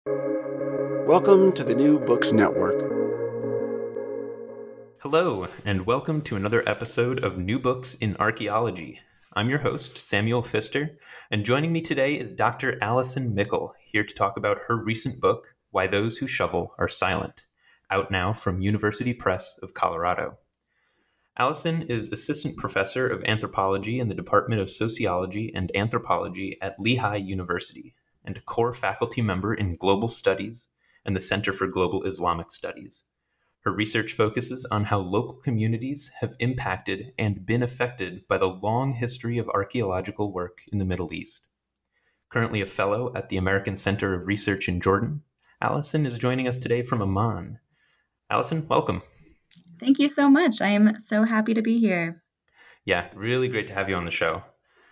Welcome to the New Books Network. Hello, and welcome to another episode of New Books in Archaeology. I'm your host, Samuel Pfister, and joining me today is Dr. Allison Mickle, here to talk about her recent book, Why Those Who Shovel Are Silent, out now from University Press of Colorado. Allison is Assistant Professor of Anthropology in the Department of Sociology and Anthropology at Lehigh University, and a core faculty member in Global Studies and the Center for Global Islamic Studies. Her research focuses on how local communities have impacted and been affected by the long history of archaeological work in the Middle East. Currently a fellow at the American Center of Research in Jordan, Allison is joining us today from Amman. Allison, welcome. Thank you so much. I am so happy to be here. Yeah, really great to have you on the show.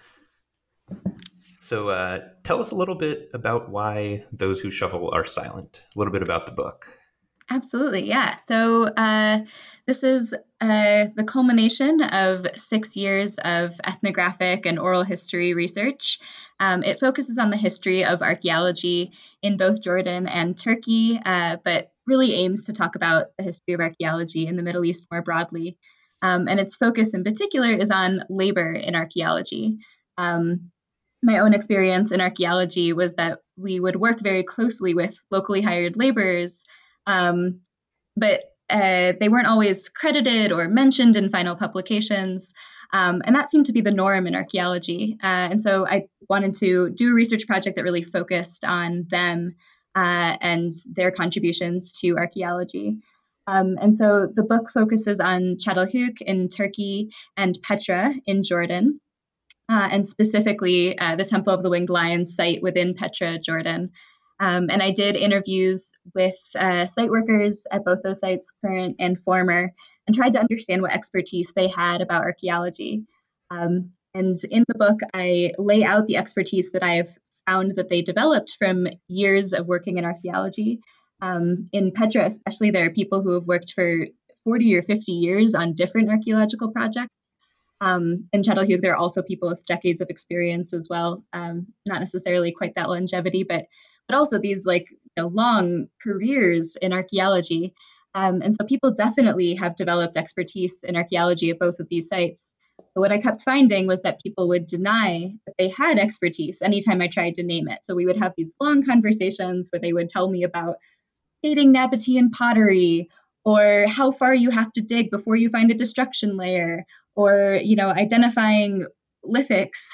So tell us a little bit about Why Those Who Shovel Are Silent, a little bit about the book. Absolutely, yeah. So this is the culmination of 6 years of ethnographic and oral history research. It focuses on the history of archaeology in both Jordan and Turkey, but really aims to talk about the history of archaeology in the Middle East more broadly. And its focus in particular is on labor in archaeology. My own experience in archaeology was that we would work very closely with locally hired laborers, but they weren't always credited or mentioned in final publications. And that seemed to be the norm in archaeology. And so I wanted to do a research project that really focused on them and their contributions to archaeology. And so the book focuses on Çatalhöyük in Turkey and Petra in Jordan, and specifically the Temple of the Winged Lion site within Petra, Jordan. And I did interviews with site workers at both those sites, current and former, and tried to understand what expertise they had about archaeology. And in the book, I lay out the expertise that I've found that they developed from years of working in archaeology. In Petra, especially, there are people who have worked for 40 or 50 years on different archaeological projects. In Çatalhöyük, there are also people with decades of experience as well, not necessarily quite that longevity, but also these long careers in archaeology. And so people definitely have developed expertise in archaeology at both of these sites. But what I kept finding was that people would deny that they had expertise anytime I tried to name it. So we would have these long conversations where they would tell me about dating Nabatean pottery, or how far you have to dig before you find a destruction layer, or identifying lithics,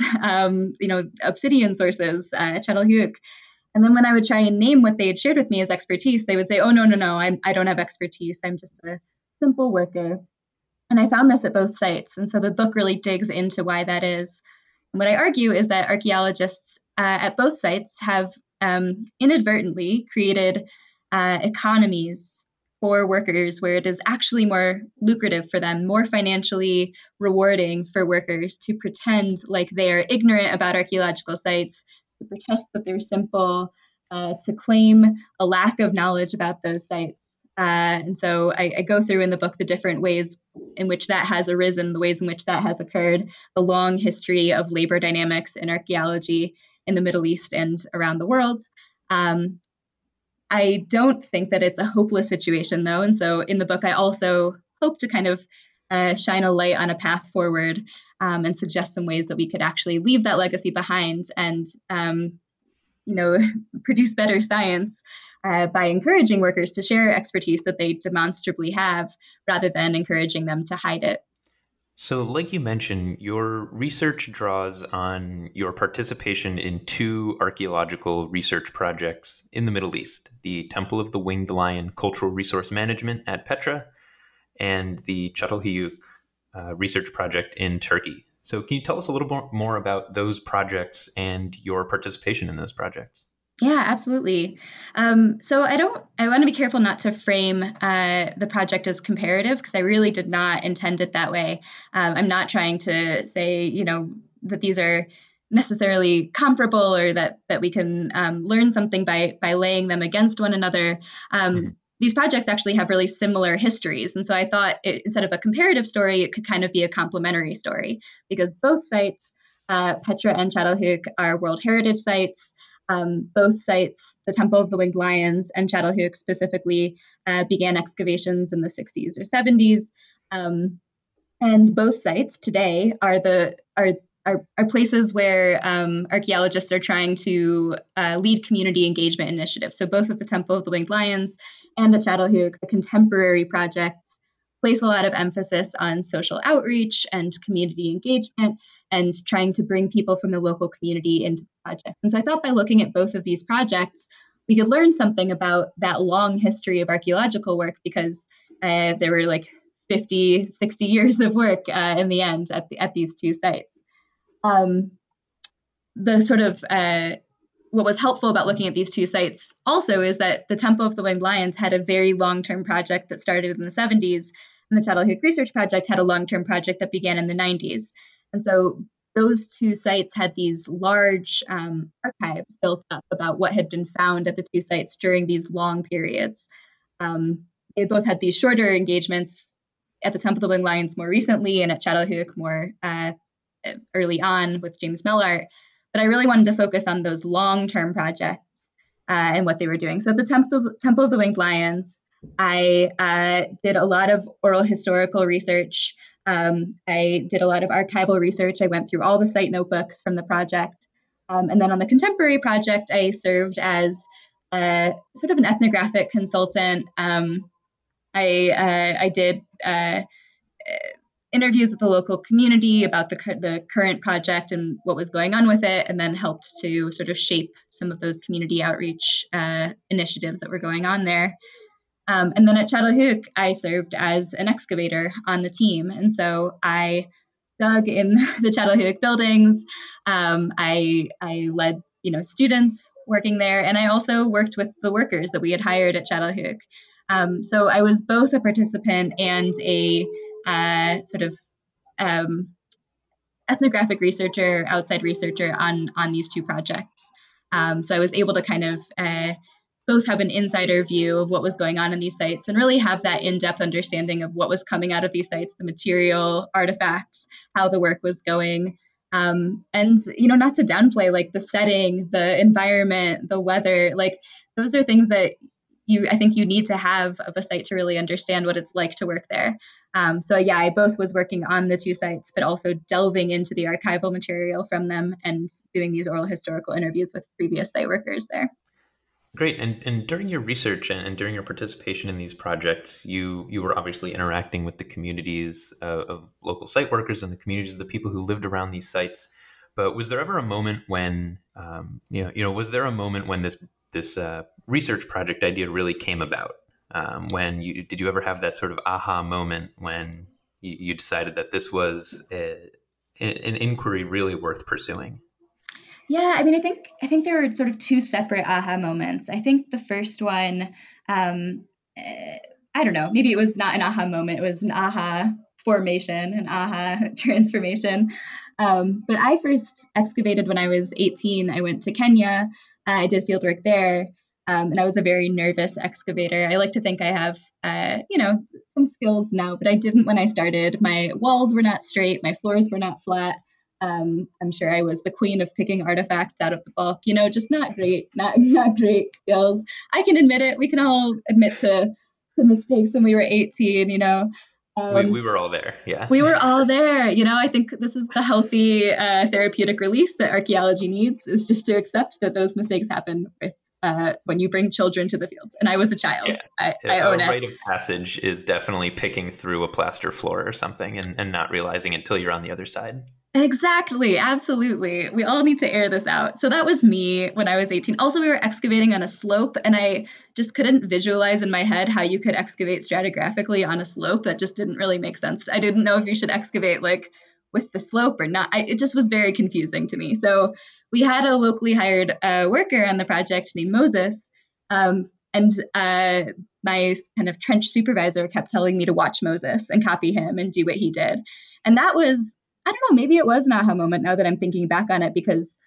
obsidian sources at Çatalhöyük. And then when I would try and name what they had shared with me as expertise, they would say, oh, no, I don't have expertise. I'm just a simple worker. And I found this at both sites. And so the book really digs into why that is. And what I argue is that archaeologists at both sites have inadvertently created economies for workers where it is actually more lucrative for them, more financially rewarding for workers to pretend like they're ignorant about archaeological sites, to protest that they're simple, to claim a lack of knowledge about those sites. And so I go through in the book the different ways in which that has arisen, the ways in which that has occurred, the long history of labor dynamics in archaeology in the Middle East and around the world. I don't think that it's a hopeless situation, though. And so in the book, I also hope to kind of shine a light on a path forward and suggest some ways that we could actually leave that legacy behind and, produce better science by encouraging workers to share expertise that they demonstrably have rather than encouraging them to hide it. So like you mentioned, your research draws on your participation in 2 archaeological research projects in the Middle East, the Temple of the Winged Lion Cultural Resource Management at Petra and the Çatalhöyük research project in Turkey. So can you tell us a little more about those projects and your participation in those projects? Yeah, absolutely. So I want to be careful not to frame the project as comparative, because I really did not intend it that way. I'm not trying to say, that these are necessarily comparable or that we can learn something by laying them against one another. These projects actually have really similar histories. And so I thought instead of a comparative story, it could kind of be a complementary story, because both sites, Petra and Çatalhöyük, are World Heritage sites. Both sites, the Temple of the Winged Lions and Çatalhöyük specifically, began excavations in the 60s or 70s. And both sites today are places where archaeologists are trying to lead community engagement initiatives. So both at the Temple of the Winged Lions and at Çatalhöyük, the contemporary projects place a lot of emphasis on social outreach and community engagement and trying to bring people from the local community into the project. And so I thought by looking at both of these projects, we could learn something about that long history of archaeological work, because there were like 50, 60 years of work in the end at these two sites. The sort of what was helpful about looking at these two sites also is that the Temple of the Winged Lions had a very long-term project that started in the 70s, and the Çatalhöyük Research Project had a long-term project that began in the 90s. And so those two sites had these large archives built up about what had been found at the two sites during these long periods. They both had these shorter engagements at the Temple of the Winged Lions more recently, and at Çatalhöyük more early on with James Mellart. But I really wanted to focus on those long-term projects and what they were doing. So at the Temple of the Winged Lions, I did a lot of oral historical research. I did a lot of archival research. I went through all the site notebooks from the project. And then on the contemporary project, I served as sort of an ethnographic consultant. I did interviews with the local community about the current project and what was going on with it, and then helped to sort of shape some of those community outreach initiatives that were going on there. And then at Çatalhöyük, I served as an excavator on the team. And so I dug in the Çatalhöyük buildings. I led students working there, and I also worked with the workers that we had hired at Çatalhöyük. So I was both a participant and a sort of ethnographic researcher, outside researcher on these two projects. So I was able to kind of both have an insider view of what was going on in these sites and really have that in-depth understanding of what was coming out of these sites, the material, artifacts, how the work was going. And, not to downplay like the setting, the environment, the weather, like those are things that I think you need to have of a site to really understand what it's like to work there. So yeah, I both was working on the two sites, but also delving into the archival material from them and doing these oral historical interviews with previous site workers there. Great. And during your research and during your participation in these projects, you were obviously interacting with the communities of local site workers and the communities of the people who lived around these sites. But was there ever a moment when, was there a moment when this research project idea really came about? Did you ever have that sort of aha moment when you decided that this was an inquiry really worth pursuing? Yeah, I mean, I think there were sort of two separate aha moments. I think the first one, I don't know, maybe it was not an aha moment, it was an aha formation, an aha transformation. But I first excavated when I was 18. I went to Kenya. I did fieldwork there. And I was a very nervous excavator. I like to think I have, some skills now, but I didn't when I started. My walls were not straight. My floors were not flat. I'm sure I was the queen of picking artifacts out of the bulk, just not great skills. I can admit it. We can all admit to the mistakes when we were 18, We were all there. Yeah. We were all there. I think this is the healthy therapeutic release that archaeology needs, is just to accept that those mistakes happen with when you bring children to the fields. And I was a child. Yeah. I own it. A rite of passage is definitely picking through a plaster floor or something and not realizing it until you're on the other side. Exactly. Absolutely. We all need to air this out. So that was me when I was 18. Also, we were excavating on a slope, and I just couldn't visualize in my head how you could excavate stratigraphically on a slope. That just didn't really make sense. I didn't know if you should excavate like with the slope or not. It just was very confusing to me. So we had a locally hired worker on the project named Moses. And my kind of trench supervisor kept telling me to watch Moses and copy him and do what he did. And that was, I don't know, maybe it was an aha moment now that I'm thinking back on it, because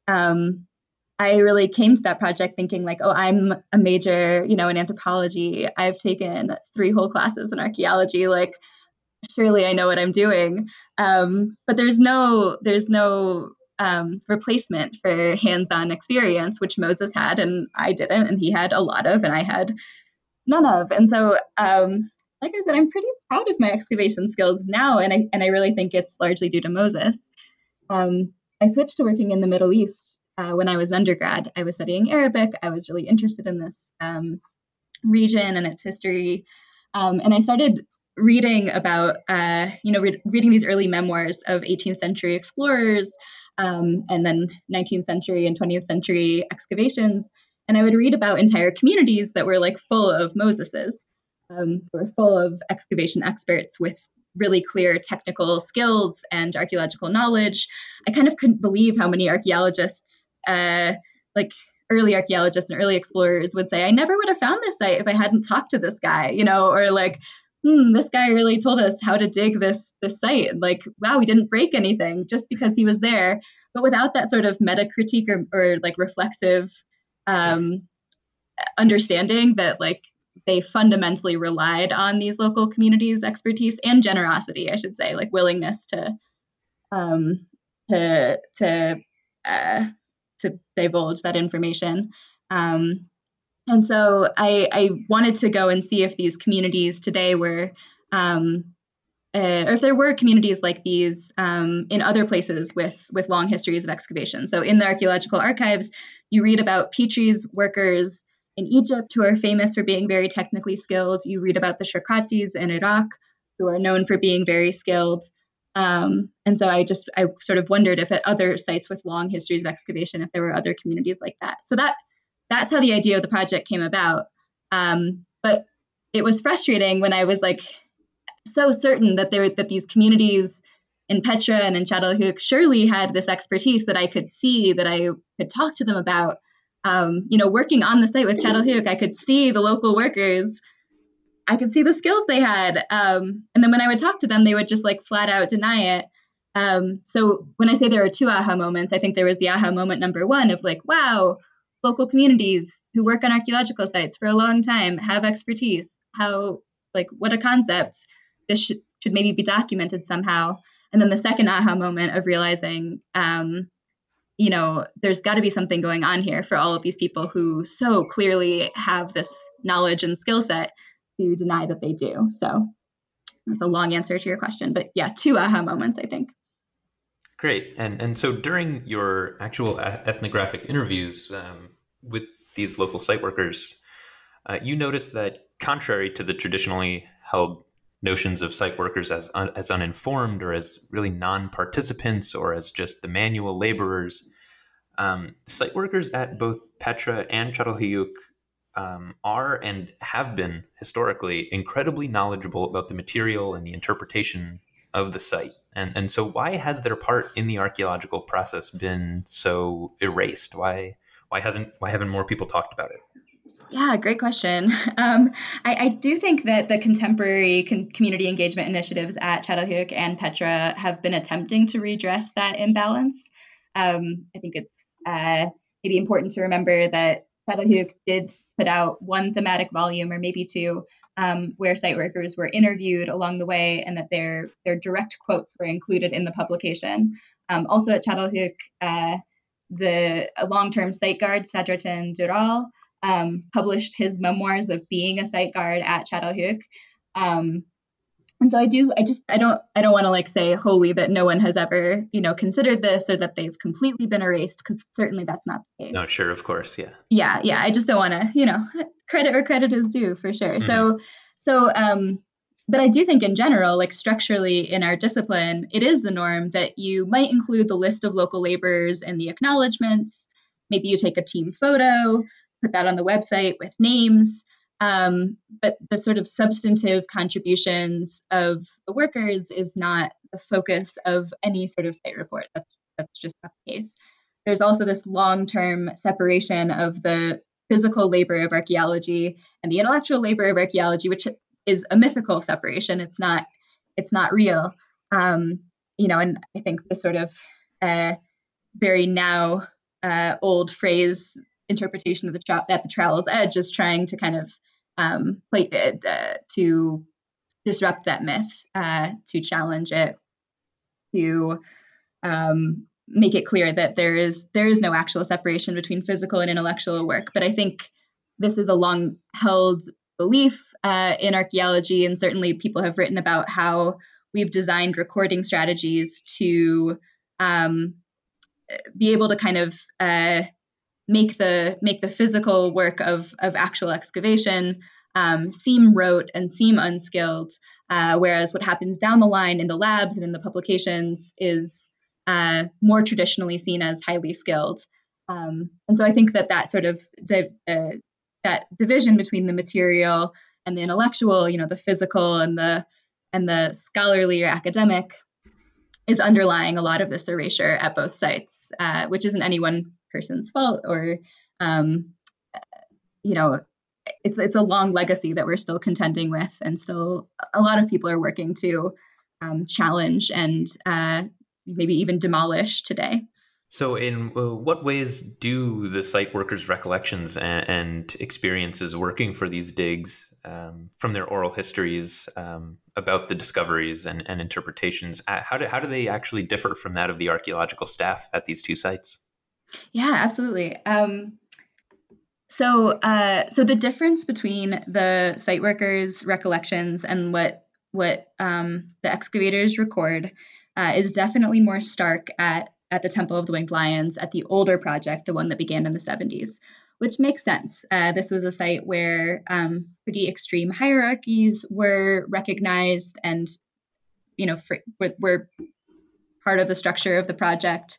I really came to that project thinking like, oh, I'm a major, in anthropology. I've taken 3 whole classes in archaeology. Like, surely I know what I'm doing. But there's no replacement for hands-on experience, which Moses had and I didn't, and he had a lot of and I had none of. And so, like I said, I'm pretty proud of my excavation skills now, and I really think it's largely due to Moses. I switched to working in the Middle East when I was an undergrad. I was studying Arabic. I was really interested in this region and its history, and I started reading about, reading these early memoirs of 18th century explorers, and then 19th century and 20th century excavations. And I would read about entire communities that were like full of Moses's, were full of excavation experts with really clear technical skills and archaeological knowledge. I kind of couldn't believe how many archaeologists, like early archaeologists and early explorers, would say, I never would have found this site if I hadn't talked to this guy, or like, this guy really told us how to dig this site. Like, wow, we didn't break anything just because he was there. But without that sort of meta critique or like reflexive understanding that like they fundamentally relied on these local communities' expertise and generosity, I should say, like willingness to divulge that information. And so I wanted to go and see if these communities today were, or if there were communities like these in other places with long histories of excavation. So in the archaeological archives, you read about Petrie's workers in Egypt who are famous for being very technically skilled. You read about the Sharqatis in Iraq who are known for being very skilled. And so I sort of wondered if at other sites with long histories of excavation, if there were other communities like that. So that's how the idea of the project came about. But it was frustrating when I was like so certain that that these communities in Petra and in Çatalhöyük surely had this expertise that I could see, that I could talk to them about. Working on the site with Çatalhöyük, I could see the local workers. I could see the skills they had. And then when I would talk to them, they would just like flat out deny it. So when I say there are two aha moments, I think there was the aha moment number one of like, wow, local communities who work on archaeological sites for a long time have expertise. How, like, what a concept. This should maybe be documented somehow. And then the second aha moment of realizing, there's got to be something going on here for all of these people who so clearly have this knowledge and skill set to deny that they do. So that's a long answer to your question, but yeah, two aha moments, I think. Great. And so during your actual ethnographic interviews with these local site workers, you noticed that contrary to the traditionally held notions of site workers as uninformed or as really non-participants or as just the manual laborers, site workers at both Petra and Çatalhöyük are and have been historically incredibly knowledgeable about the material and the interpretation of the site. And so why has their part in the archaeological process been so erased? Why haven't more people talked about it? Yeah, great question. I do think that the contemporary community engagement initiatives at Çatalhöyük and Petra have been attempting to redress that imbalance. I think it's maybe important to remember that Çatalhöyük did put out one thematic volume or maybe two where site workers were interviewed along the way and that their direct quotes were included in the publication. Also at Çatalhöyük, the long-term site guard, Sadrettin Dural, published his memoirs of being a site guard at Çatalhöyük. And so I don't want to like say wholly that no one has ever, considered this or that they've completely been erased, because certainly that's not the case. No, sure, of course, yeah. Yeah. I just don't want to, credit where credit is due for sure. Mm-hmm. So, but I do think in general, like structurally in our discipline, it is the norm that you might include the list of local laborers and the acknowledgements. Maybe you take a team photo, put that on the website with names. But the sort of substantive contributions of the workers is not the focus of any sort of site report. That's just not the case. There's also this long-term separation of the physical labor of archaeology and the intellectual labor of archaeology, which is a mythical separation. It's not real. And I think the sort of very now old phrase interpretation of at the trowel's edge is trying to kind of to disrupt that myth, to challenge it, to make it clear that there is no actual separation between physical and intellectual work. But I think this is a long held belief in archaeology, and certainly people have written about how we've designed recording strategies to be able to kind of make the physical work of actual excavation seem rote and seem unskilled, whereas what happens down the line in the labs and in the publications is more traditionally seen as highly skilled. And so I think that sort of that division between the material and the intellectual, the physical and the scholarly or academic, is underlying a lot of this erasure at both sites, which isn't any one person's fault, or it's a long legacy that we're still contending with, and still a lot of people are working to challenge and maybe even demolish today. So in what ways do the site workers' recollections and experiences working for these digs from their oral histories about the discoveries and interpretations, how do they actually differ from that of the archaeological staff at these two sites? Yeah, absolutely. So the difference between the site workers' recollections and what the excavators record is definitely more stark at the Temple of the Winged Lions, at the older project, the one that began in the 70s, which makes sense. This was a site where pretty extreme hierarchies were recognized and, were part of the structure of the project.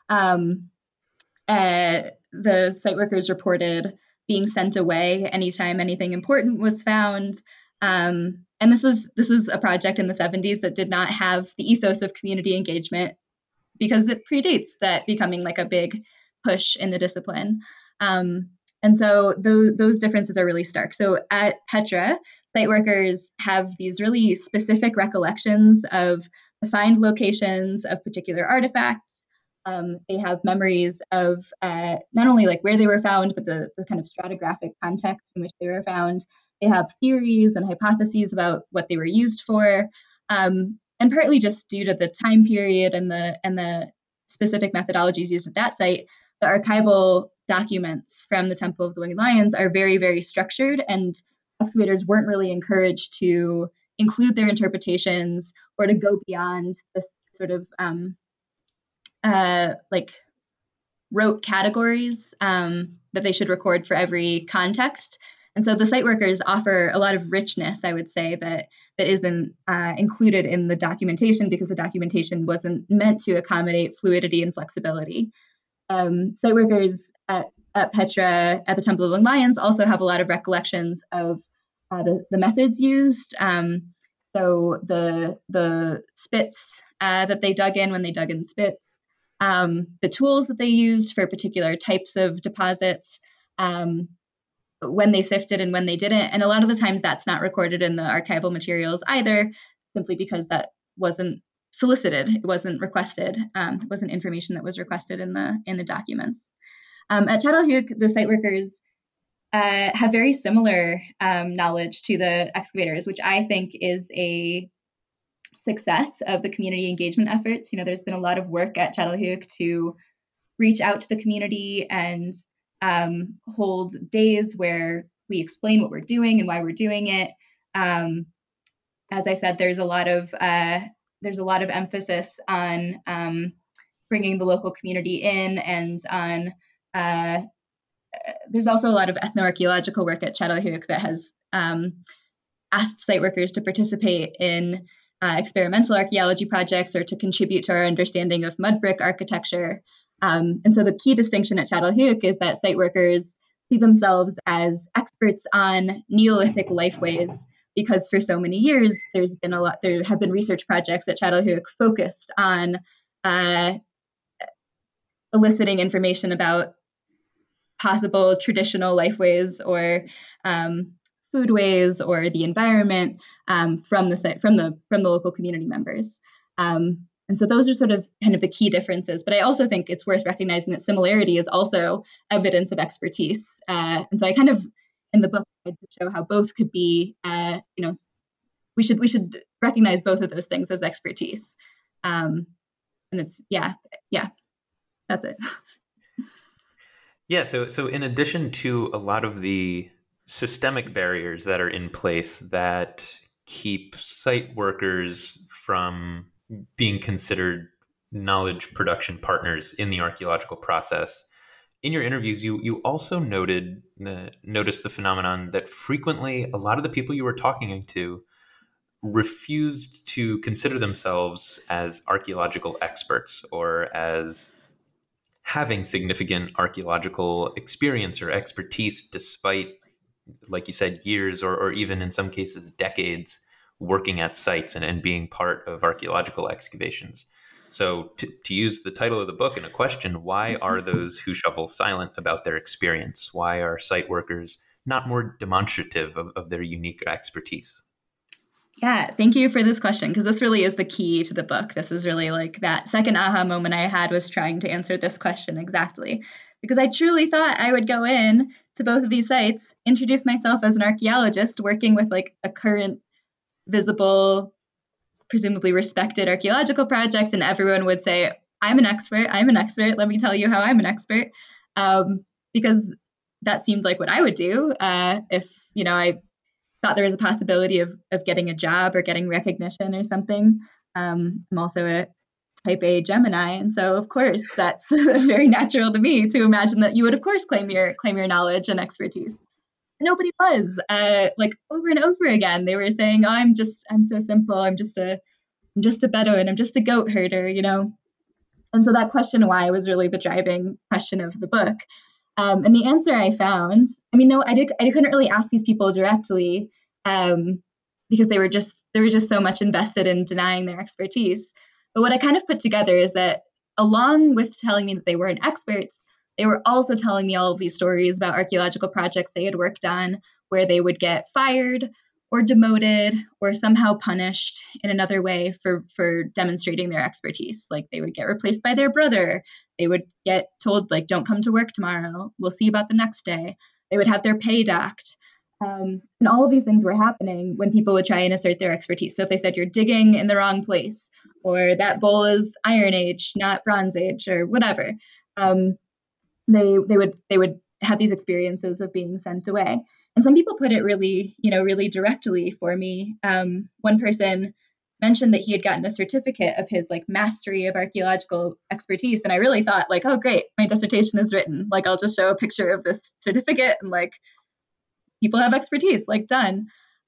The site workers reported being sent away anytime anything important was found. And this was a project in the 70s that did not have the ethos of community engagement, because it predates that becoming like a big push in the discipline. And so those differences are really stark. So at Petra, site workers have these really specific recollections of the find locations of particular artifacts. They have memories of not only like where they were found, but the kind of stratigraphic context in which they were found. They have theories and hypotheses about what they were used for. And partly just due to the time period and the specific methodologies used at that site, the archival documents from the Temple of the Winged Lions are very, very structured, and excavators weren't really encouraged to include their interpretations or to go beyond this sort of rote categories that they should record for every context. And so the site workers offer a lot of richness, I would say, that isn't included in the documentation, because the documentation wasn't meant to accommodate fluidity and flexibility. Site workers at Petra, at the Temple of the Winged Lions, also have a lot of recollections of the methods used. So the spits that they dug in when they dug in spits, the tools that they used for particular types of deposits, when they sifted and when they didn't. And a lot of the times that's not recorded in the archival materials either, simply because that wasn't solicited. It wasn't requested. It wasn't information that was requested in the documents. At Çatalhöyük, the site workers have very similar knowledge to the excavators, which I think is a success of the community engagement efforts. There's been a lot of work at Çatalhöyük to reach out to the community and hold days where we explain what we're doing and why we're doing it. As I said, there's a lot of emphasis on bringing the local community in, and on there's also a lot of ethnoarchaeological work at Çatalhöyük that has asked site workers to participate in experimental archaeology projects or to contribute to our understanding of mud brick architecture. And so the key distinction at Çatalhöyük is that site workers see themselves as experts on Neolithic lifeways, because for so many years there have been research projects at Çatalhöyük focused on eliciting information about possible traditional lifeways or foodways or the environment from the local community members. And so those are sort of kind of the key differences. But I also think it's worth recognizing that similarity is also evidence of expertise. And so I kind of, in the book, I show how both could be, we should recognize both of those things as expertise. And it's, yeah. That's it. Yeah, so in addition to a lot of the systemic barriers that are in place that keep site workers from being considered knowledge production partners in the archaeological process, in your interviews, you also noticed the phenomenon that frequently a lot of the people you were talking to refused to consider themselves as archaeological experts or as having significant archaeological experience or expertise, despite, like you said, years or even in some cases decades working at sites and being part of archaeological excavations. So, to use the title of the book in a question, why are those who shovel silent about their experience? Why are site workers not more demonstrative of their unique expertise? Yeah, thank you for this question, because this really is the key to the book. This is really like that second aha moment I had was trying to answer this question exactly. Because I truly thought I would go in to both of these sites, introduce myself as an archaeologist working with like a current visible, presumably respected archaeological project, and everyone would say, I'm an expert, let me tell you how I'm an expert. Because that seemed like what I would do if, I thought there was a possibility of getting a job or getting recognition or something. I'm also a type A Gemini, and so of course that's very natural to me to imagine that you would of course claim your knowledge and expertise. Nobody was like over and over again. They were saying, "Oh, I'm so simple. I'm just a Bedouin. I'm just a goat herder," And so that question why was really the driving question of the book. And the answer I found, no, I couldn't really ask these people directly because there was just so much invested in denying their expertise. But what I kind of put together is that along with telling me that they weren't experts, they were also telling me all of these stories about archaeological projects they had worked on where they would get fired or demoted or somehow punished in another way for demonstrating their expertise. Like they would get replaced by their brother. They would get told, like, don't come to work tomorrow. We'll see you about the next day. They would have their pay docked. And all of these things were happening when people would try and assert their expertise. So if they said you're digging in the wrong place, or that bowl is Iron Age, not Bronze Age, or whatever, they would have these experiences of being sent away. And some people put it really, really directly for me. One person mentioned that he had gotten a certificate of his like mastery of archaeological expertise. And I really thought like, oh, great, my dissertation is written. Like, I'll just show a picture of this certificate and like, people have expertise, like done.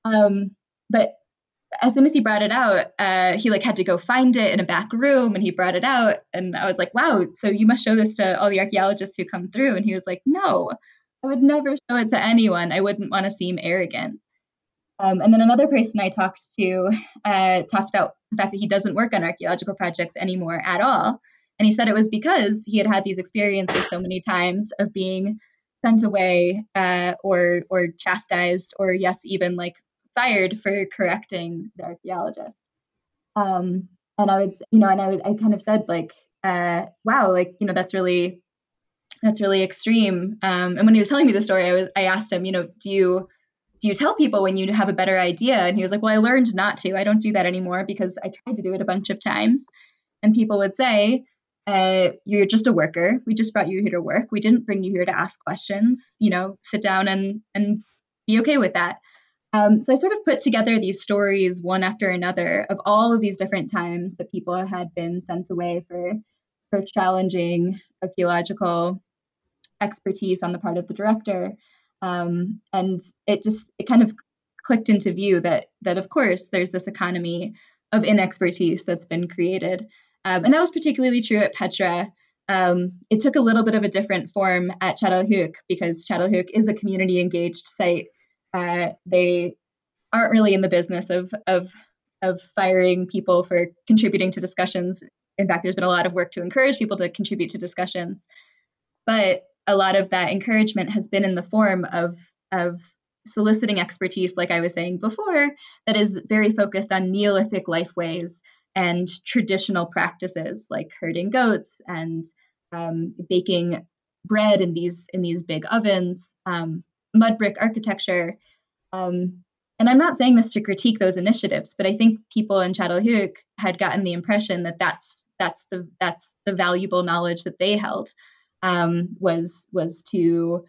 But as soon as he brought it out, he like had to go find it in a back room and he brought it out. And I was like, wow, so you must show this to all the archaeologists who come through. And he was like, no, I would never show it to anyone. I wouldn't want to seem arrogant. And then another person I talked to talked about the fact that he doesn't work on archaeological projects anymore at all. And he said it was because he had these experiences so many times of being sent away or chastised or yes, even like fired for correcting the archaeologist. And I kind of said like, wow, like, that's really extreme. And when he was telling me the story, I asked him, do you tell people when you have a better idea? And he was like, well, I learned not to. I don't do that anymore because I tried to do it a bunch of times. And people would say, you're just a worker. We just brought you here to work. We didn't bring you here to ask questions. Sit down and be okay with that. So I sort of put together these stories one after another of all of these different times that people had been sent away for challenging archaeological expertise on the part of the director. And it kind of clicked into view that of course there's this economy of inexpertise that's been created. And that was particularly true at Petra. It took a little bit of a different form at Çatalhöyük because Çatalhöyük is a community engaged site. They aren't really in the business of firing people for contributing to discussions. In fact, there's been a lot of work to encourage people to contribute to discussions. But a lot of that encouragement has been in the form of soliciting expertise, like I was saying before, that is very focused on Neolithic lifeways and traditional practices like herding goats and baking bread in these big ovens, mud brick architecture. And I'm not saying this to critique those initiatives, but I think people in Çatalhöyük had gotten the impression that that's the valuable knowledge that they held, was to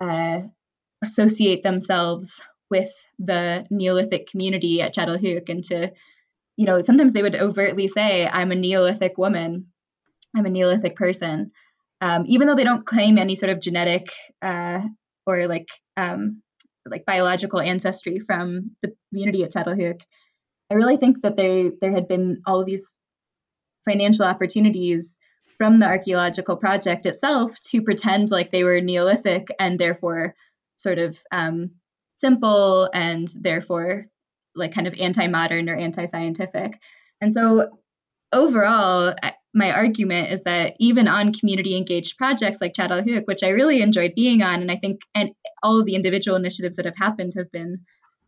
associate themselves with the Neolithic community at Çatalhöyük, and to, sometimes they would overtly say, I'm a Neolithic woman, I'm a Neolithic person, even though they don't claim any sort of genetic or like biological ancestry from the community at Çatalhöyük. I really think that there had been all of these financial opportunities from the archaeological project itself to pretend like they were Neolithic and therefore sort of simple and therefore like kind of anti-modern or anti-scientific. And so overall, my argument is that even on community engaged projects like Çatalhöyük, which I really enjoyed being on, and I think and all of the individual initiatives that have happened have been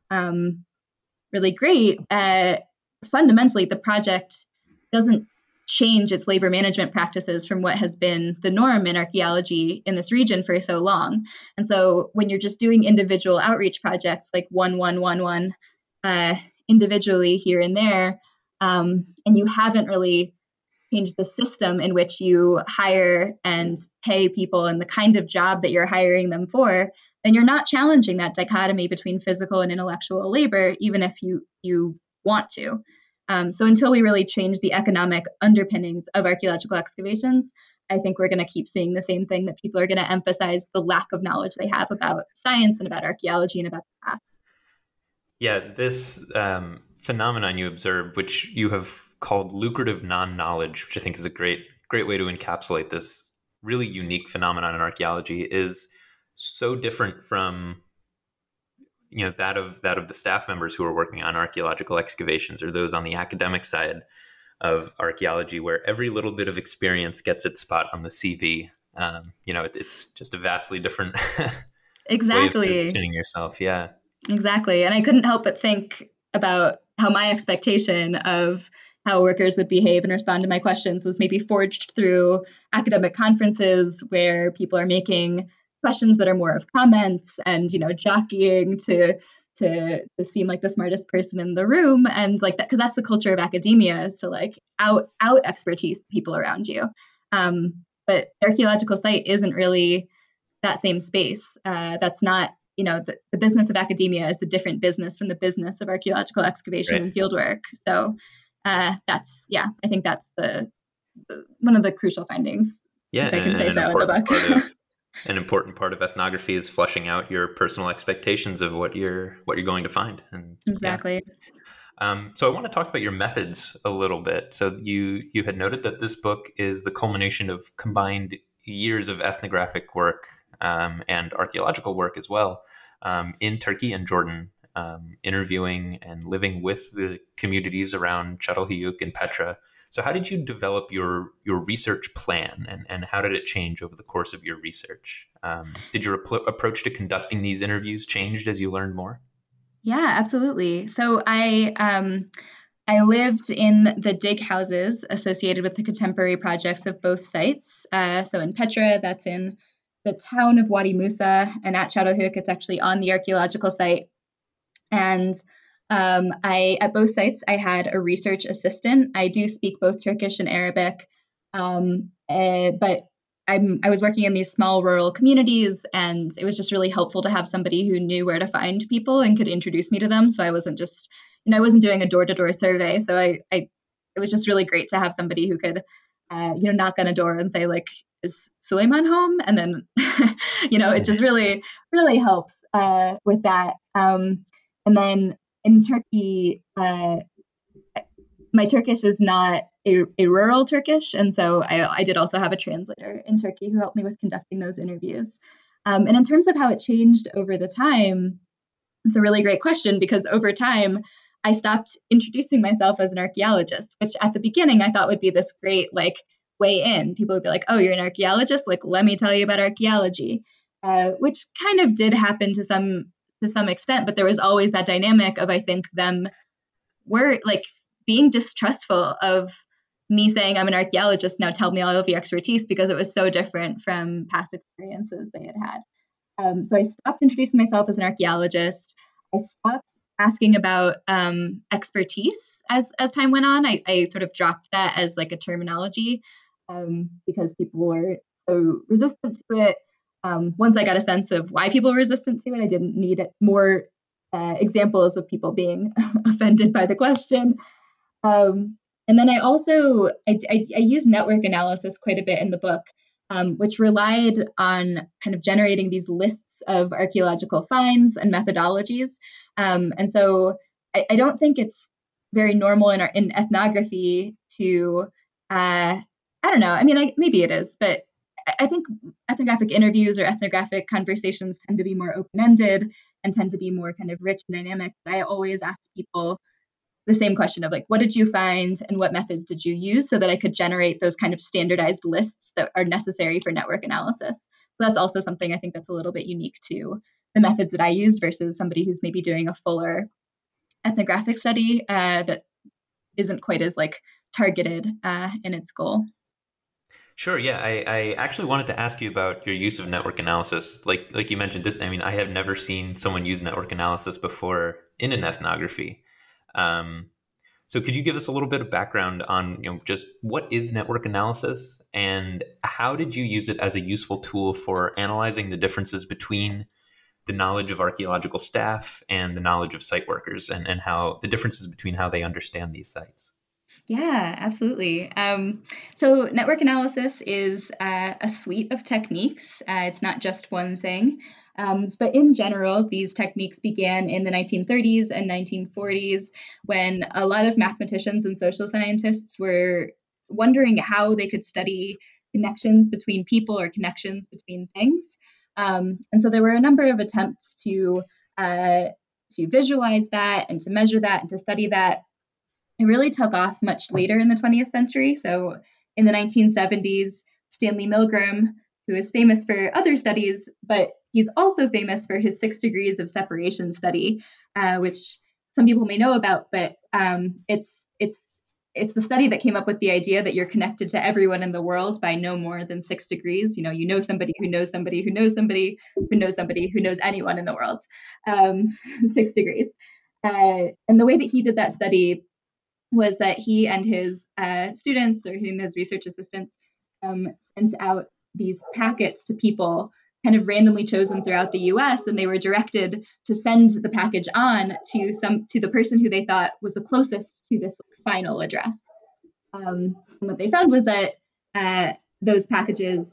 really great, fundamentally the project doesn't change its labor management practices from what has been the norm in archaeology in this region for so long. And so when you're just doing individual outreach projects like one individually here and there, and you haven't really changed the system in which you hire and pay people and the kind of job that you're hiring them for, then you're not challenging that dichotomy between physical and intellectual labor, even if you want to. So until we really change the economic underpinnings of archaeological excavations, I think we're going to keep seeing the same thing, that people are going to emphasize the lack of knowledge they have about science and about archaeology and about the past. Yeah, this phenomenon you observe, which you have called lucrative non-knowledge, which I think is a great way to encapsulate this really unique phenomenon in archaeology, is so different from that of the staff members who are working on archaeological excavations, or those on the academic side of archaeology, where every little bit of experience gets its spot on the CV. It's just a vastly different exactly way of positioning yourself. Yeah, exactly. And I couldn't help but think about how my expectation of how workers would behave and respond to my questions was maybe forged through academic conferences where people are making questions that are more of comments and, jockeying to seem like the smartest person in the room. And like that, because that's the culture of academia, is to like out expertise people around you. But the archaeological site isn't really that same space. That's not, the business of academia is a different business from the business of archaeological excavation right. and fieldwork. So I think that's the one of the crucial findings. Yeah, if I can say so in the book. An important part of ethnography is fleshing out your personal expectations of what you're going to find. And exactly. Yeah. So I want to talk about your methods a little bit. So you had noted that this book is the culmination of combined years of ethnographic work and archaeological work as well in Turkey and Jordan, interviewing and living with the communities around Çatalhöyük and Petra. So how did you develop your research plan, and how did it change over the course of your research? Did your approach to conducting these interviews changed as you learned more? Yeah, absolutely. So I lived in the dig houses associated with the contemporary projects of both sites. So in Petra, that's in the town of Wadi Musa, and at Çatalhöyük, it's actually on the archaeological site. And at both sites, I had a research assistant. I do speak both Turkish and Arabic, but I was working in these small rural communities, and it was just really helpful to have somebody who knew where to find people and could introduce me to them. So I wasn't just, I wasn't doing a door-to-door survey. So it was just really great to have somebody who could, knock on a door and say, like, is Suleiman home? And then, it just really, really helps with that. And then in Turkey, my Turkish is not a rural Turkish. And so I did also have a translator in Turkey who helped me with conducting those interviews. And in terms of how it changed over the time, it's a really great question, because over time, I stopped introducing myself as an archaeologist, which at the beginning I thought would be this great way in. People would be like, oh, you're an archaeologist? Like, let me tell you about archaeology, which kind of did happen to some extent, but there was always that dynamic of, I think, them were like being distrustful of me saying I'm an archaeologist, now tell me all of your expertise, because it was so different from past experiences they had had. So I stopped introducing myself as an archaeologist. I stopped asking about expertise as time went on. I sort of dropped that as like a terminology because people were so resistant to it. Once I got a sense of why people were resistant to it, I didn't need more examples of people being offended by the question. And then I use network analysis quite a bit in the book, which relied on kind of generating these lists of archaeological finds and methodologies. And so I don't think it's very normal in ethnography to, I don't know, I mean, maybe it is, but I think ethnographic interviews or ethnographic conversations tend to be more open-ended and tend to be more kind of rich and dynamic. But I always ask people the same question of like, what did you find and what methods did you use, so that I could generate those kind of standardized lists that are necessary for network analysis. So that's also something I think that's a little bit unique to the methods that I use versus somebody who's maybe doing a fuller ethnographic study that isn't quite as like targeted in its goal. Sure. Yeah, I actually wanted to ask you about your use of network analysis. Like you mentioned, this. I mean, I have never seen someone use network analysis before in an ethnography. So could you give us a little bit of background on, just what is network analysis and how did you use it as a useful tool for analyzing the differences between the knowledge of archaeological staff and the knowledge of site workers, and how the differences between how they understand these sites? Yeah, absolutely. So network analysis is a suite of techniques. It's not just one thing. But in general, these techniques began in the 1930s and 1940s when a lot of mathematicians and social scientists were wondering how they could study connections between people or connections between things. And so there were a number of attempts to visualize that and to measure that and to study that. It really took off much later in the 20th century. So in the 1970s, Stanley Milgram, who is famous for other studies, but he's also famous for his 6 degrees of separation study, which some people may know about, but it's the study that came up with the idea that you're connected to everyone in the world by no more than 6 degrees. You know somebody who knows somebody who knows somebody who knows somebody who knows anyone in the world. 6 degrees. And the way that he did that study was that he and his students, or he and his research assistants, sent out these packets to people kind of randomly chosen throughout the US, and they were directed to send the package on to the person who they thought was the closest to this final address. And what they found was that those packages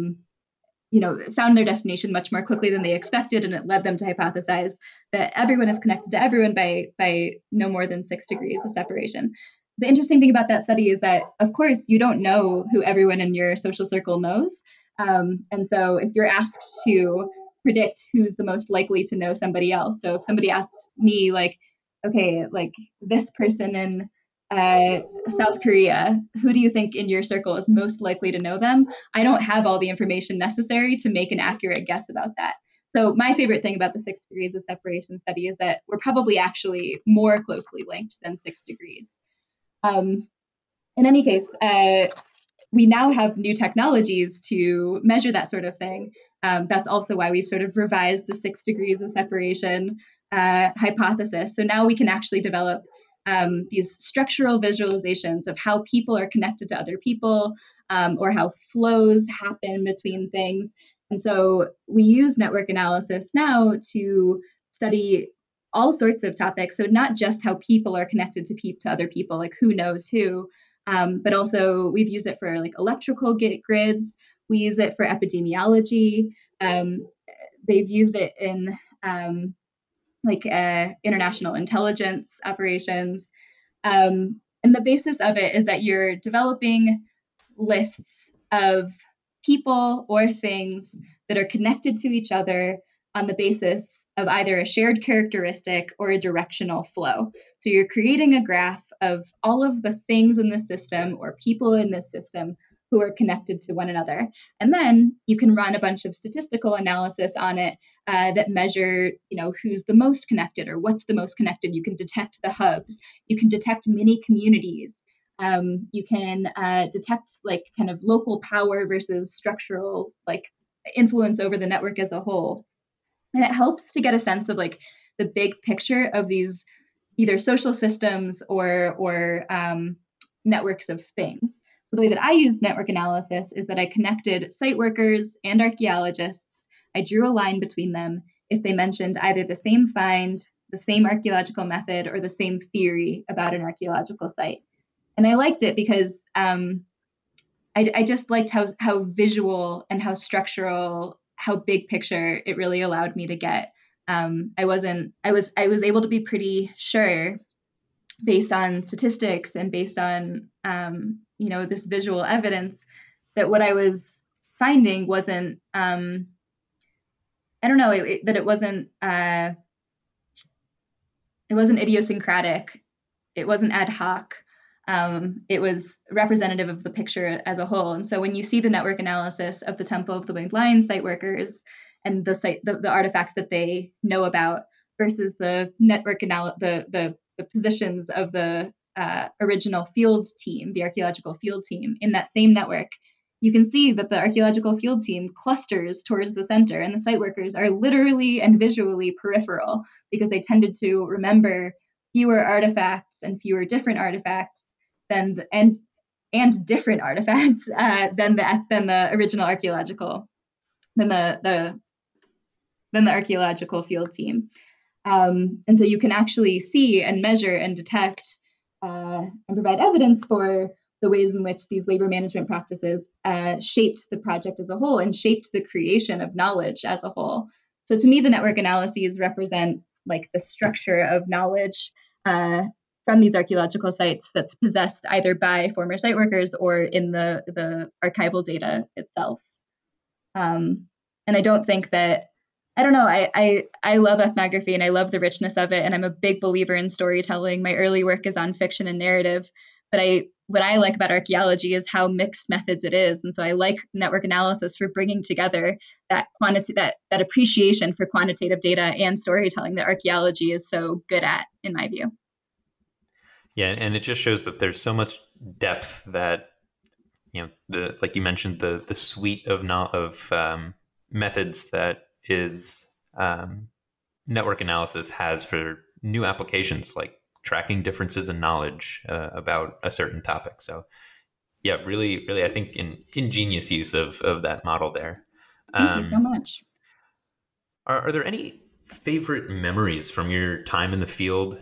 found their destination much more quickly than they expected, and it led them to hypothesize that everyone is connected to everyone by no more than 6 degrees of separation. The interesting thing about that study is that, of course, you don't know who everyone in your social circle knows. And so if you're asked to predict who's the most likely to know somebody else, so if somebody asked me, like, okay, like this person in South Korea, who do you think in your circle is most likely to know them? I don't have all the information necessary to make an accurate guess about that. So my favorite thing about the 6 degrees of separation study is that we're probably actually more closely linked than 6 degrees. In any case, we now have new technologies to measure that sort of thing. That's also why we've sort of revised the 6 degrees of separation hypothesis. So now we can actually develop these structural visualizations of how people are connected to other people, or how flows happen between things. And so we use network analysis now to study all sorts of topics. So not just how people are connected to other people, like who knows who, but also we've used it for like electrical grids. We use it for epidemiology. They've used it in international intelligence operations. And the basis of it is that you're developing lists of people or things that are connected to each other on the basis of either a shared characteristic or a directional flow. So you're creating a graph of all of the things in the system or people in this system who are connected to one another. And then you can run a bunch of statistical analysis on it that measure, who's the most connected or what's the most connected. You can detect the hubs. You can detect mini communities. You can detect like kind of local power versus structural like influence over the network as a whole. And it helps to get a sense of like the big picture of these either social systems or networks of things. So the way that I use network analysis is that I connected site workers and archaeologists. I drew a line between them if they mentioned either the same find, the same archaeological method, or the same theory about an archaeological site. And I liked it because I just liked how visual and how structural, how big picture it really allowed me to get. I was able to be pretty sure, based on statistics and based on this visual evidence, that what I was finding wasn't it wasn't idiosyncratic, it wasn't ad hoc. It was representative of the picture as a whole. And so when you see the network analysis of the Temple of the Winged Lion site workers and the artifacts that they know about versus the network the positions of the original field team, the archaeological field team in that same network, you can see that the archaeological field team clusters towards the center, and the site workers are literally and visually peripheral because they tended to remember fewer artifacts and fewer different artifacts than different artifacts than the original archaeological than the archaeological field team. And so you can actually see and measure and detect and provide evidence for the ways in which these labor management practices shaped the project as a whole and shaped the creation of knowledge as a whole. So to me, the network analyses represent like the structure of knowledge from these archaeological sites that's possessed either by former site workers or in the archival data itself. And I don't think that, I don't know, I love ethnography and I love the richness of it. And I'm a big believer in storytelling. My early work is on fiction and narrative, but what I like about archaeology is how mixed methods it is. And so I like network analysis for bringing together that appreciation for quantitative data and storytelling that archaeology is so good at, in my view. Yeah, and it just shows that there's so much depth that, like you mentioned, the suite of methods that is network analysis has for new applications, like tracking differences in knowledge about a certain topic. So yeah, really, really, I think an ingenious use of that model there. Thank you so much. Are there any favorite memories from your time in the field,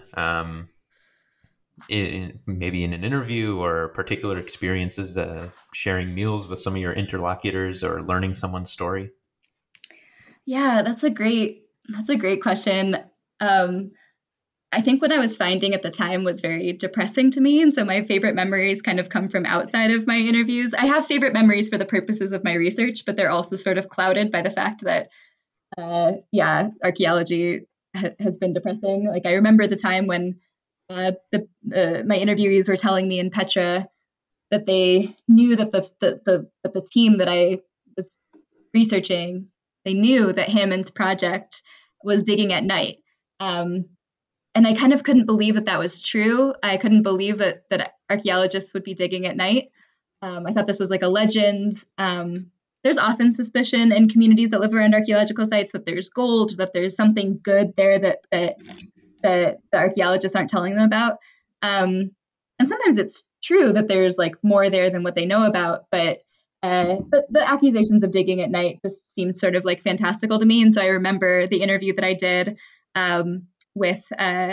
maybe in an interview or particular experiences, sharing meals with some of your interlocutors or learning someone's story? Yeah, that's a great question. I think what I was finding at the time was very depressing to me. And so my favorite memories kind of come from outside of my interviews. I have favorite memories for the purposes of my research, but they're also sort of clouded by the fact that, archaeology has been depressing. Like I remember the time when my interviewees were telling me in Petra that they knew that the team that I was researching, they knew that Hammond's project was digging at night. And I kind of couldn't believe that was true. I couldn't believe that archaeologists would be digging at night. I thought this was like a legend. There's often suspicion in communities that live around archaeological sites that there's gold, that there's something good there that the archaeologists aren't telling them about. And sometimes it's true that there's like more there than what they know about, but the accusations of digging at night just seemed sort of like fantastical to me. And so I remember the interview that I did with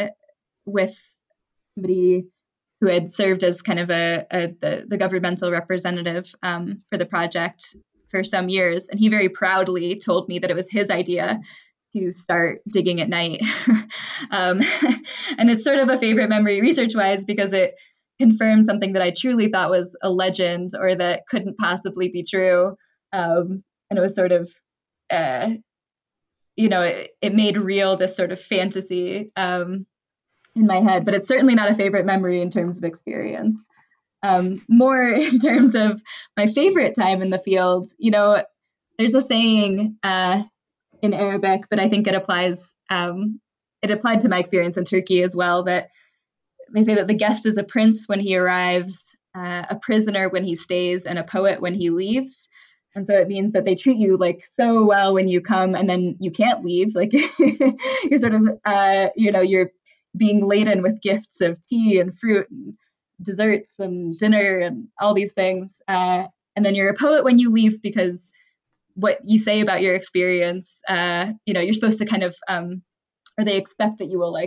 somebody who had served as kind of the governmental representative for the project for some years. And he very proudly told me that it was his idea to start digging at night. And it's sort of a favorite memory research-wise because it confirmed something that I truly thought was a legend or that couldn't possibly be true. And it was sort of, it made real this sort of fantasy in my head, but it's certainly not a favorite memory in terms of experience. More in terms of my favorite time in the field, there's a saying in Arabic, but I think it applies. It applied to my experience in Turkey as well, that they say that the guest is a prince when he arrives, a prisoner when he stays, and a poet when he leaves. And so it means that they treat you like so well when you come, and then you can't leave. Like you're sort of, you're being laden with gifts of tea and fruit and desserts and dinner and all these things. And then you're a poet when you leave, because what you say about your experience, you're supposed to kind of, or they expect that you will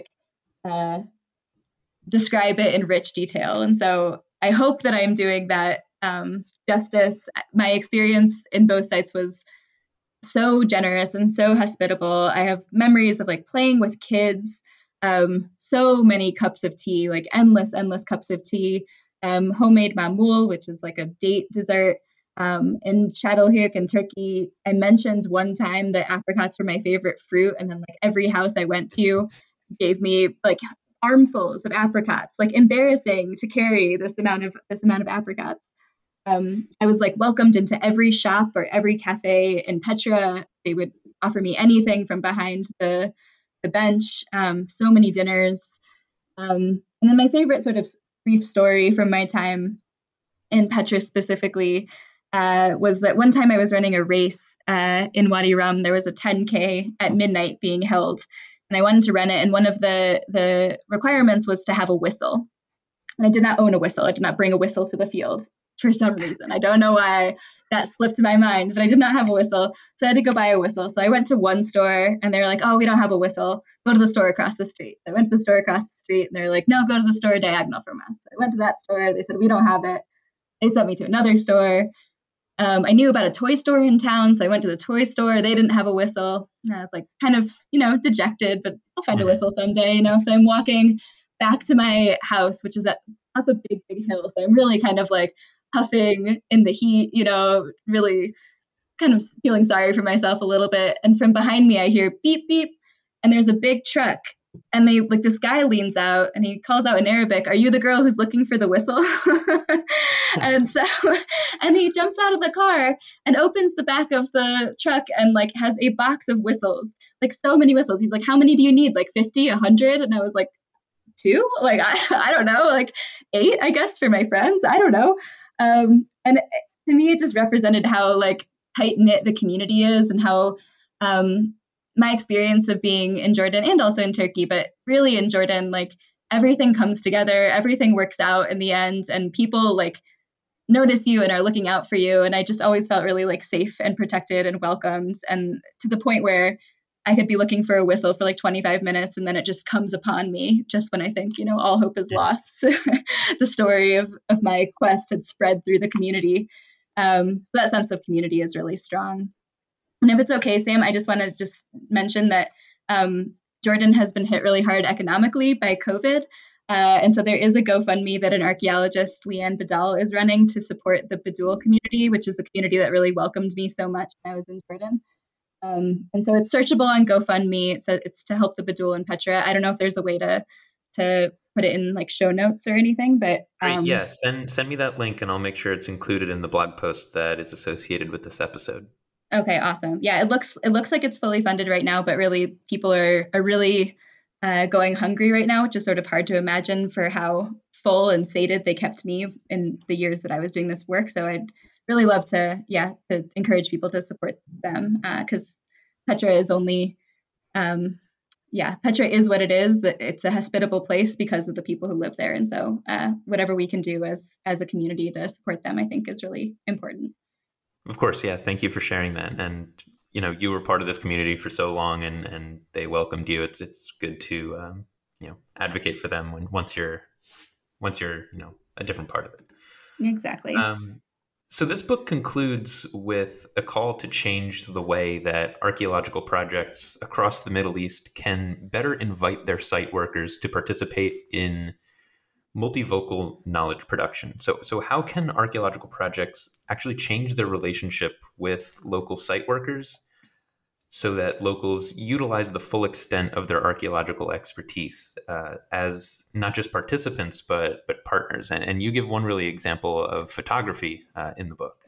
describe it in rich detail. And so I hope that I'm doing that justice. My experience in both sites was so generous and so hospitable. I have memories of playing with kids, so many cups of tea, endless cups of tea, homemade mamoul, which is a date dessert. In Çatalhöyük in Turkey, I mentioned one time that apricots were my favorite fruit, and then every house I went to gave me armfuls of apricots. Embarrassing to carry this amount of apricots. I was welcomed into every shop or every cafe in Petra. They would offer me anything from behind the bench. So many dinners. And then my favorite sort of brief story from my time in Petra specifically was that one time I was running a race in Wadi Rum. There was a 10K at midnight being held, and I wanted to run it. And one of the requirements was to have a whistle. And I did not own a whistle. I did not bring a whistle to the field for some reason. I don't know why that slipped my mind, but I did not have a whistle. So I had to go buy a whistle. So I went to one store, and they were like, "Oh, we don't have a whistle. Go to the store across the street." I went to the store across the street, and they're like, "No, go to the store diagonal from us." I went to that store. They said, "We don't have it." They sent me to another store. I knew about a toy store in town, so I went to the toy store. They didn't have a whistle. And I was kind of, dejected, but I'll find a whistle someday, So I'm walking back to my house, which is up a big, big hill. So I'm really kind of puffing in the heat, really kind of feeling sorry for myself a little bit. And from behind me, I hear beep, beep, and there's a big truck. And this guy leans out and he calls out in Arabic, "Are you the girl who's looking for the whistle?" and he jumps out of the car and opens the back of the truck and has a box of whistles, so many whistles. He's like, "How many do you need? 50, 100? And I was like, 2? I don't know, 8, I guess, for my friends. I don't know. And to me, it just represented how tight knit the community is, and how my experience of being in Jordan and also in Turkey, but really in Jordan, everything comes together, everything works out in the end, and people notice you and are looking out for you. And I just always felt really safe and protected and welcomed, and to the point where I could be looking for a whistle for 25 minutes, and then it just comes upon me just when I think, all hope is lost. The story of my quest had spread through the community. So that sense of community is really strong. And if it's okay, Sam, I just want to mention that Jordan has been hit really hard economically by COVID. And so there is a GoFundMe that an archaeologist, Leanne Badal, is running to support the Badul community, which is the community that really welcomed me so much when I was in Jordan. And so it's searchable on GoFundMe. It's to help the Badul in Petra. I don't know if there's a way to put it in show notes or anything, but yeah, send me that link and I'll make sure it's included in the blog post that is associated with this episode. Okay, awesome. Yeah, it looks like it's fully funded right now, but really people are really going hungry right now, which is sort of hard to imagine for how full and sated they kept me in the years that I was doing this work. So I'd really love to encourage people to support them, because Petra is only, Petra is what it is, that it's a hospitable place because of the people who live there. And so whatever we can do as a community to support them, I think is really important. Of course. Yeah. Thank you for sharing that. And, you were part of this community for so long and they welcomed you. It's good to, advocate for them once you're, a different part of it. Exactly. So this book concludes with a call to change the way that archaeological projects across the Middle East can better invite their site workers to participate in multivocal knowledge production. So how can archaeological projects actually change their relationship with local site workers so that locals utilize the full extent of their archaeological expertise as not just participants, but partners? And you give one really example of photography in the book.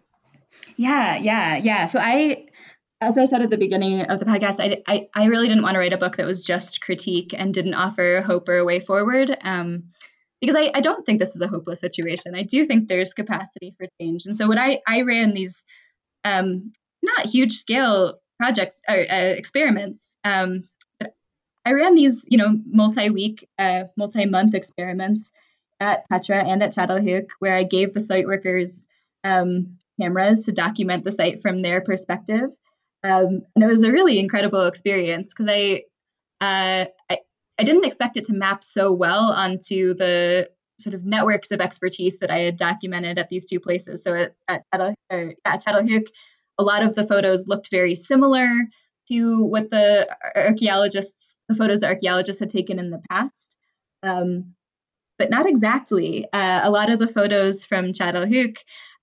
Yeah. So as I said at the beginning of the podcast, I really didn't want to write a book that was just critique and didn't offer hope or a way forward. Because I don't think this is a hopeless situation. I do think there's capacity for change. And so what I ran these not huge scale projects or experiments. But I ran these, multi-week, multi-month experiments at Petra and at Çatalhöyük, where I gave the site workers cameras to document the site from their perspective. And it was a really incredible experience because I didn't expect it to map so well onto the sort of networks of expertise that I had documented at these two places. So at Çatalhöyük, a lot of the photos looked very similar to what the photos the archaeologists had taken in the past, but not exactly. A lot of the photos from Çatalhöyük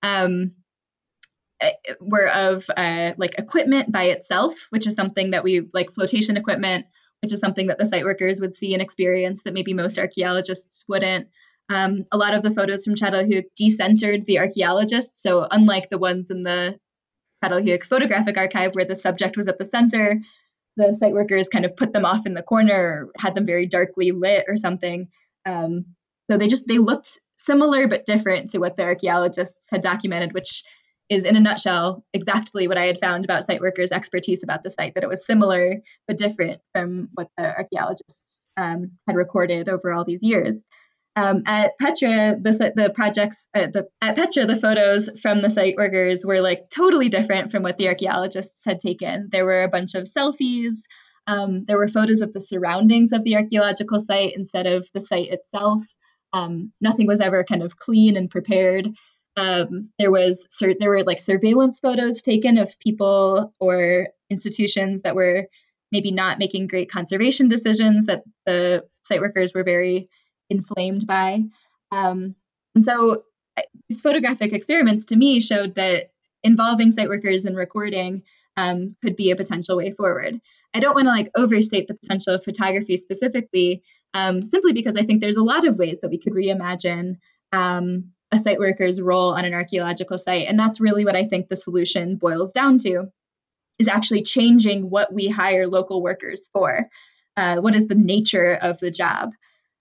were of like equipment by itself, which is something that we like flotation equipment, which is something that the site workers would see and experience that maybe most archaeologists wouldn't. A lot of the photos from Çatalhöyük decentered the archaeologists. So unlike the ones in the Çatalhöyük photographic archive where the subject was at the center, the site workers kind of put them off in the corner or had them very darkly lit or something. So they looked similar but different to what the archaeologists had documented, which is in a nutshell exactly what I had found about site workers' expertise about the site, that it was similar but different from what the archaeologists had recorded over all these years. At Petra, at Petra, the photos from the site workers were like totally different from what the archaeologists had taken. There were a bunch of selfies. There were photos of the surroundings of the archaeological site instead of the site itself. Nothing was ever kind of clean and prepared. There were like surveillance photos taken of people or institutions that were maybe not making great conservation decisions that the site workers were very inflamed by. And so these photographic experiments to me showed that involving site workers in recording could be a potential way forward. I don't want to like overstate the potential of photography specifically, simply because I think there's a lot of ways that we could reimagine a site worker's role on an archaeological site. And that's really what I think the solution boils down to, is actually changing what we hire local workers for. What is the nature of the job?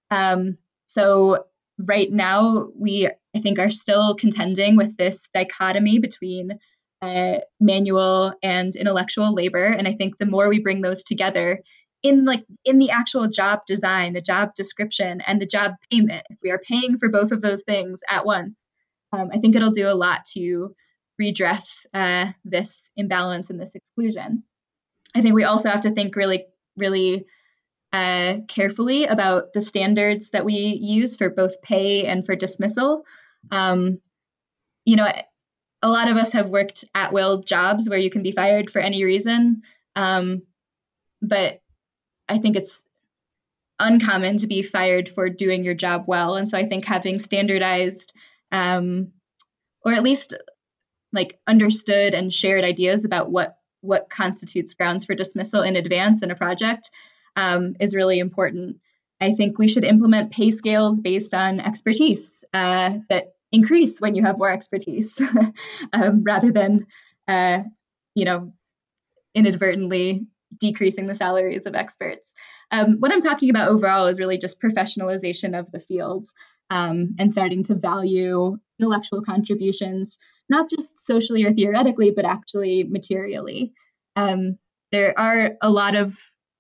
So right now, I think, are still contending with this dichotomy between manual and intellectual labor. And I think the more we bring those together in the actual job design, the job description, and the job payment, if we are paying for both of those things at once, I think it'll do a lot to redress this imbalance and this exclusion. I think we also have to think really, really carefully about the standards that we use for both pay and for dismissal. A lot of us have worked at-will jobs where you can be fired for any reason, but I think it's uncommon to be fired for doing your job well. And so I think having standardized, or at least like understood and shared ideas about what constitutes grounds for dismissal in advance in a project is really important. I think we should implement pay scales based on expertise that increase when you have more expertise, rather than, inadvertently decreasing the salaries of experts. What I'm talking about overall is really just professionalization of the fields, and starting to value intellectual contributions, not just socially or theoretically, but actually materially. There are a lot of,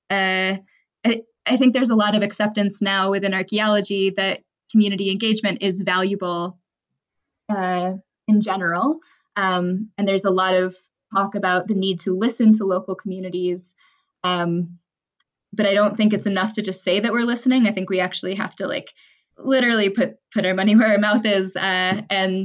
I think there's a lot of acceptance now within archaeology that community engagement is valuable in general. And there's a lot of talk about the need to listen to local communities. But I don't think it's enough to just say that we're listening. I think we actually have to like literally put our money where our mouth is, and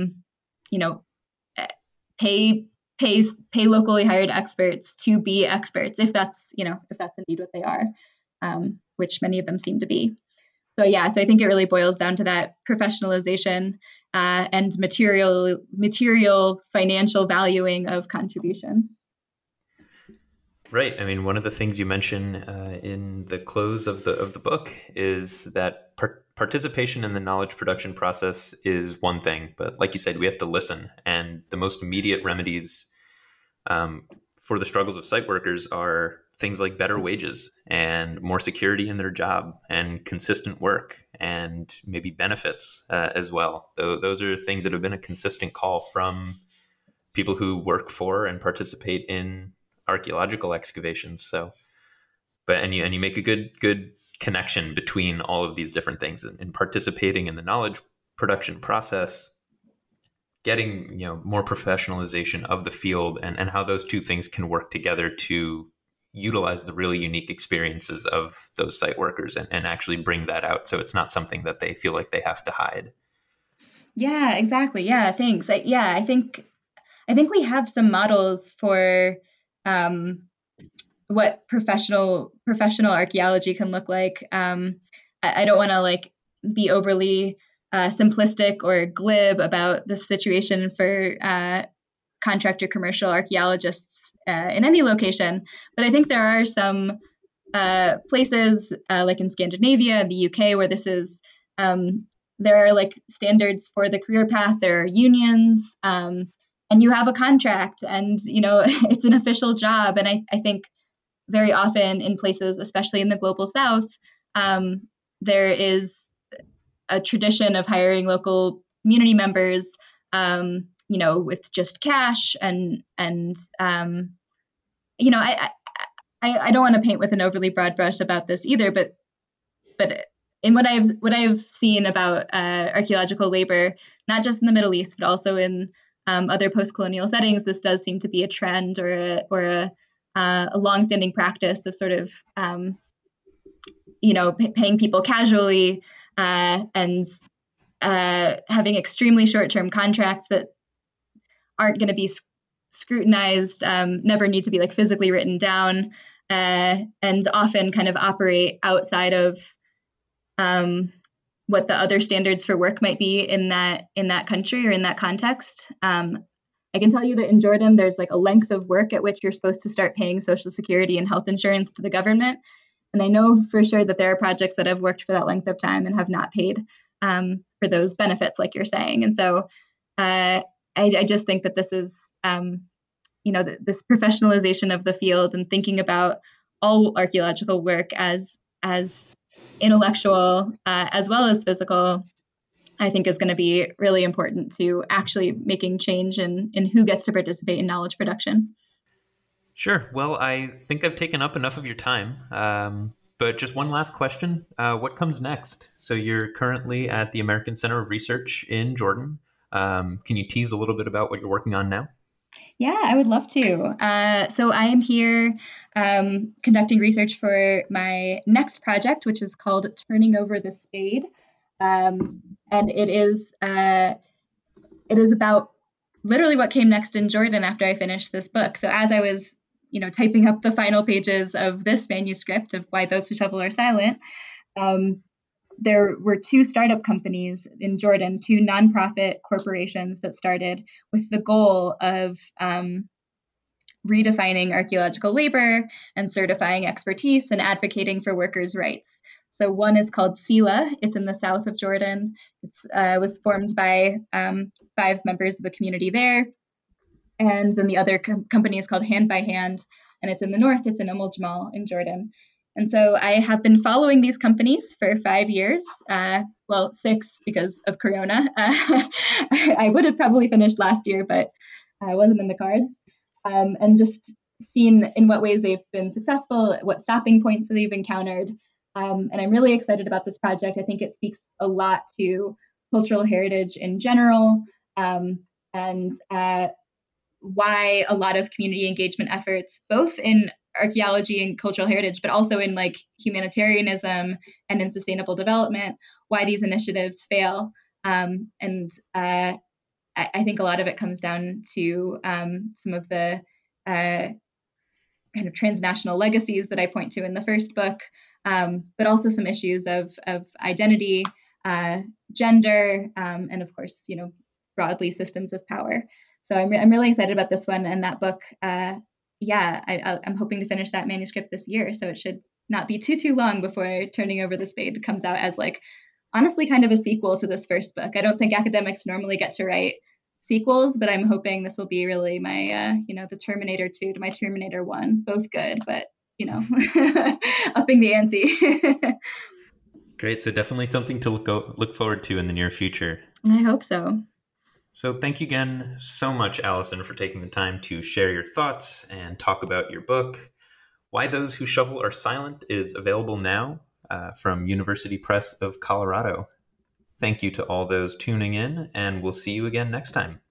pay locally hired experts to be experts if that's indeed what they are, which many of them seem to be. So I think it really boils down to that professionalization and material financial valuing of contributions. Right. I mean, one of the things you mention in the close of the book is that participation in the knowledge production process is one thing, but like you said, we have to listen. And the most immediate remedies for the struggles of site workers are things like better wages and more security in their job and consistent work and maybe benefits as well. Those are things that have been a consistent call from people who work for and participate in archaeological excavations. So, and you make a good connection between all of these different things and participating in the knowledge production process, getting more professionalization of the field, and how those two things can work together to utilize the really unique experiences of those site workers and actually bring that out, so it's not something that they feel like they have to hide. Yeah, exactly. Yeah, thanks. I think we have some models for what professional archaeology can look like. I don't want to like be overly simplistic or glib about the situation for contractor commercial archaeologists in any location, but I think there are some places like in Scandinavia, the UK, where this is there are like standards for the career path. There are unions, and you have a contract, and it's an official job. And I think very often in places, especially in the global South, there is a tradition of hiring local community members, with just cash and I don't want to paint with an overly broad brush about this either, but in what I've seen about archaeological labor, not just in the Middle East, but also in other post-colonial settings, this does seem to be a trend or a longstanding practice of sort of paying people casually and having extremely short-term contracts that aren't going to be scrutinized, never need to be like physically written down, and often kind of operate outside of what the other standards for work might be in that country or in that context. I can tell you that in Jordan, there's like a length of work at which you're supposed to start paying Social Security and health insurance to the government. And I know for sure that there are projects that have worked for that length of time and have not paid for those benefits, like you're saying. And so I just think that this is, this professionalization of the field and thinking about all archaeological work as intellectual as well as physical, I think is going to be really important to actually making change in who gets to participate in knowledge production. Sure. Well, I think I've taken up enough of your time. But just one last question. What comes next? So you're currently at the American Center of Research in Jordan. Can you tease a little bit about what you're working on now? Yeah, I would love to. So I am here conducting research for my next project, which is called Turning Over the Spade. And it is about literally what came next in Jordan after I finished this book. So as I was, typing up the final pages of this manuscript of Why Those Who Shovel Are Silent, there were two startup companies in Jordan, two nonprofit corporations that started with the goal of redefining archaeological labor and certifying expertise and advocating for workers' rights. So one is called Sila. It's in the south of Jordan. It was formed by 5 members of the community there. And then the other company is called Hand by Hand, and it's in the north. It's in Jamal in Jordan. And so I have been following these companies for 5 years, 6 because of Corona. I would have probably finished last year, but I wasn't in the cards. And just seen in what ways they've been successful, what stopping points that they've encountered. And I'm really excited about this project. I think it speaks a lot to cultural heritage in general, and why a lot of community engagement efforts, both in archaeology and cultural heritage, but also in like humanitarianism and in sustainable development, why these initiatives fail. And I think a lot of it comes down to some of the kind of transnational legacies that I point to in the first book, but also some issues of identity, gender, and of course, broadly systems of power. So I'm really excited about this one and that book. I'm hoping to finish that manuscript this year, so it should not be too long before Turning Over the Spade comes out as like honestly kind of a sequel to this first book. I don't think academics normally get to write sequels, but I'm hoping this will be really my the Terminator 2 to my Terminator 1, both good, but upping the ante. Great. So definitely something to look forward to in the near future. I hope so. So thank you again so much, Allison, for taking the time to share your thoughts and talk about your book. Why Those Who Shovel Are Silent is available now from University Press of Colorado. Thank you to all those tuning in, and we'll see you again next time.